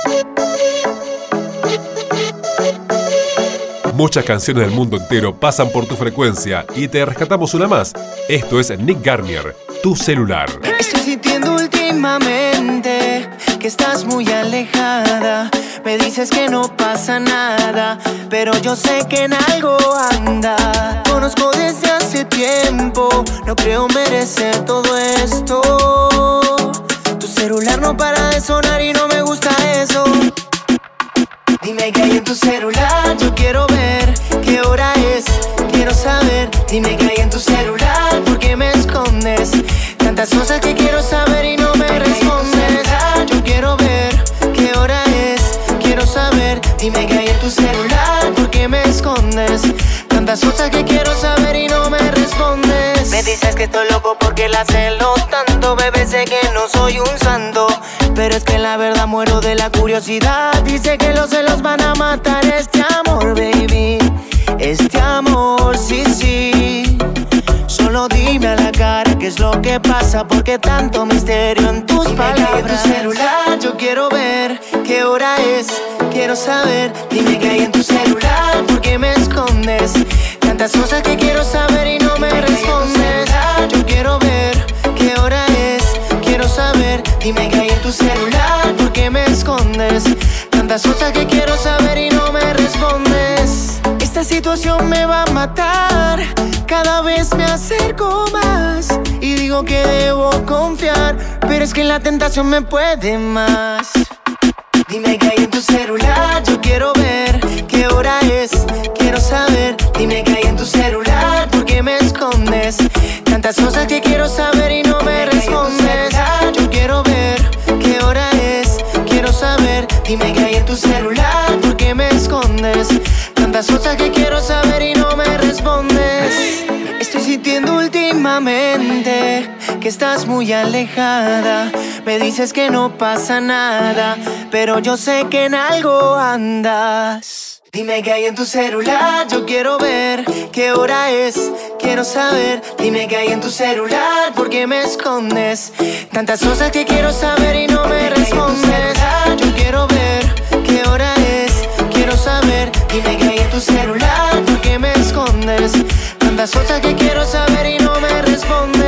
Muchas canciones del mundo entero pasan por tu frecuencia y te rescatamos una más. Esto es Nick Garnier, Tu Celular. Estoy sintiendo últimamente que estás muy alejada. Me dices que no pasa nada, pero yo sé que en algo anda. Conozco desde hace tiempo, no creo merecer todo esto. Tu celular no para de sonar y no me gusta eso. Dime qué hay en tu celular, yo quiero ver qué hora es, quiero saber. Dime qué hay en tu celular, ¿por qué me escondes? Tantas cosas que quiero saber y no me respondes. Yo quiero ver qué hora es, quiero saber. Dime qué hay en tu celular, ¿por qué me escondes? Tantas cosas que quiero saber y no me respondes. Me dices que estoy loco porque la celo tanto, bebé, sé que no soy un santo, pero es que la verdad muero de la curiosidad. Dice que los celos van a matar este amor, baby. Este amor, sí, sí. Solo dime a la cara qué es lo que pasa, porque tanto misterio en tus palabras. Dime qué hay en tu celular, yo quiero ver qué hora es, quiero saber. Dime qué hay en tu celular, ¿por qué me escondes? Tantas cosas que quiero saber y no me respondes. Yo quiero ver qué hora es, quiero saber. Dime qué hay en tu celular, ¿por qué me escondes? Tantas cosas que quiero saber y no me respondes. Esta situación me va a matar, cada vez me acerco más y digo que debo confiar, pero es que la tentación me puede más. Dime qué hay en tu celular, yo quiero ver qué hora es, quiero saber. Dime qué hay en tu celular, ¿por qué me escondes? Tantas cosas que quiero saber y no me respondes. Yo quiero ver qué hora es, quiero saber. Dime qué hay en tu celular, ¿por qué me escondes? Tantas cosas que quiero saber y no me respondes. Estoy sintiendo últimamente que estás muy alejada. Me dices que no pasa nada, pero yo sé que en algo andas. Dime qué hay en tu celular, yo quiero ver qué hora es, quiero saber. Dime qué hay en tu celular, ¿por qué me escondes? Tantas cosas que quiero saber y no me respondes. Yo quiero ver qué hora es, quiero saber. Dime qué hay en tu celular, ¿por qué me escondes? Tantas cosas que quiero saber y no me respondes.